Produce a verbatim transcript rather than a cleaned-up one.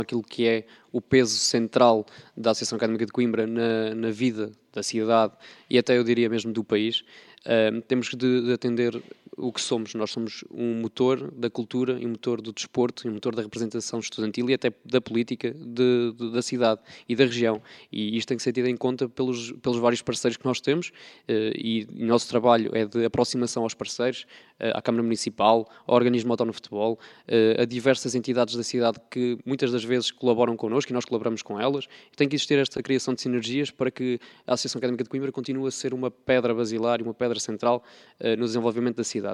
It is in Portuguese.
aquilo que é o peso central da Associação Académica de Coimbra na, na vida da cidade e até eu diria mesmo do país. Uh, temos de, de atender o que somos. Nós somos um motor da cultura, um motor do desporto, um motor da representação estudantil e até da política de, de, da cidade e da região. E isto tem que ser tido em conta pelos, pelos vários parceiros que nós temos uh, e o nosso trabalho é de aproximação aos parceiros, uh, à Câmara Municipal, ao Organismo Autónomo de Futebol, uh, a diversas entidades da cidade que muitas das vezes colaboram connosco e nós colaboramos com elas. E tem que existir esta criação de sinergias para que a Associação Académica de Coimbra continue a ser uma pedra basilar e uma pedra central uh, no desenvolvimento da cidade.